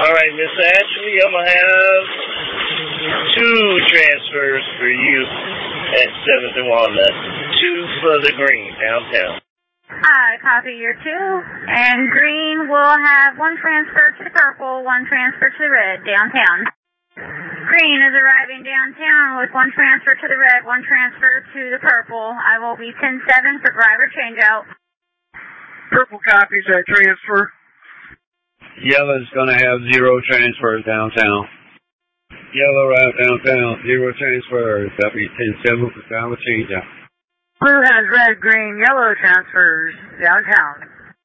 All right, Miss Ashley, I'm going to have 2 transfers for you at 7th and Walnut. 2 for the green downtown. I copy your 2. And green will have 1 transfer to the purple, 1 transfer to the red downtown. Green is arriving downtown with 1 transfer to the red, 1 transfer to the purple. I will be 10-7 for driver changeout. Purple copies that transfer. Yellow's going to have 0 transfers downtown. Yellow right downtown, 0 transfers. That'll be 10-7 for driver changeout. Blue has red, green, yellow transfers downtown.